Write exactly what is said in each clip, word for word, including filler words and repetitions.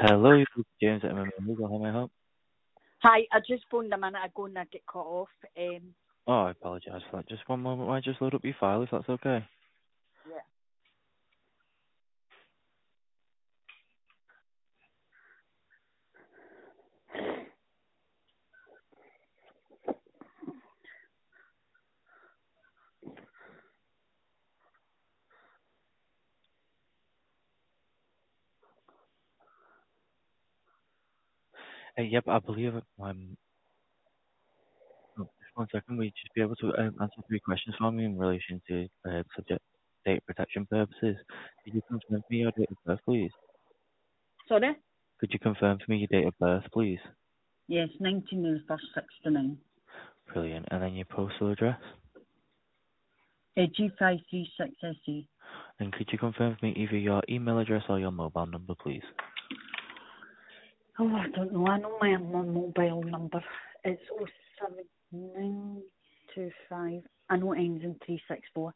Hello, you're James at M M Legal. How may I help? Hi, I just phoned a minute ago and I get cut off. Um, Oh, I apologise for that. Just one moment while I just load up your file, if that's okay. yeah. Uh, yep, I believe um, oh, just one second. Will you just be able to um, answer three questions for me in relation to uh, subject data protection purposes? Could you confirm for me your date of birth, please? Sorry? Could you confirm for me your date of birth, please? Yes, nineteen of the first sixty-nine. Brilliant. And then your postal address? Uh, G five three six S E. And could you confirm for me either your email address or your mobile number, please? Oh, I don't know. I know my, my mobile number. It's oh seven nine two five. I know it ends in three six four.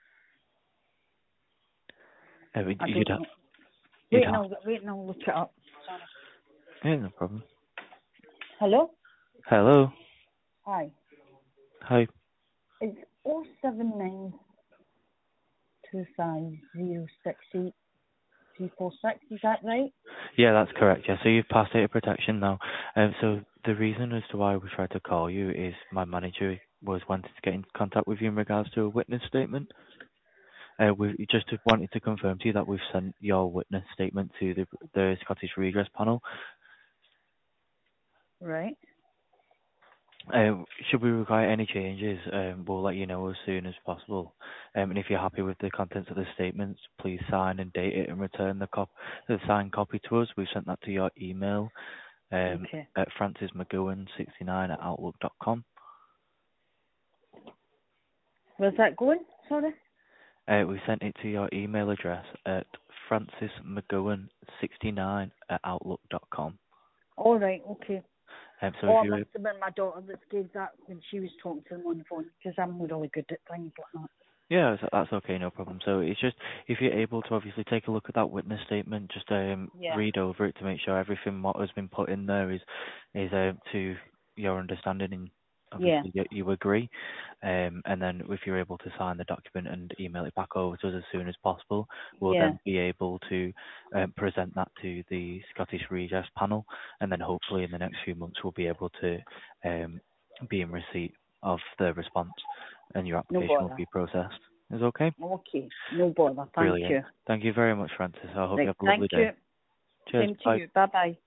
Uh, would- I you'd don't have, know. you'd Wait, have, no, wait, no, look it up. Sorry. yeah, no problem. Hello? Hello? Hi. Hi. It's oh seven nine two five zero six eight three four six. Is that right? Yeah, that's correct. Yeah, so you've passed data protection now. Um, so the reason as to why we tried to call you is my manager was wanting to get in contact with you in regards to a witness statement. Uh, we just wanted to confirm to you that we've sent your witness statement to the the Scottish Redress panel. Right. Uh, should we require any changes, um, we'll let you know as soon as possible. Um, and if you're happy with the contents of the statements, please sign and date it and return the, cop- the signed copy to us. We've sent that to your email. um, Okay. at francis mcgowan sixty-nine at outlook dot com. Where's that going? Sorry? Uh, we sent it to your email address at francis mcgowan sixty-nine at outlook dot com. All right, okay. Um, so if Oh, it you must have been my daughter that gave that when she was talking to them on the phone, because I'm really good at things like that. yeah, that's, that's okay, no problem. So it's just if you're able to obviously take a look at that witness statement, just um, Yeah, read over it to make sure everything what has been put in there is is uh, to your understanding and yeah, obviously you, you agree. Um, and then if you're able to sign the document and email it back over to us as soon as possible, we'll yeah. then be able to um, present that to the Scottish Redress panel, and then hopefully in the next few months we'll be able to um, be in receipt of the response and your No application will bother. be processed. Is okay? Okay, no bother. Thank Brilliant. you. Thank you very much, Francis. I hope you Right, have a thank lovely day. you. Cheers. Same to Bye. you. Bye bye.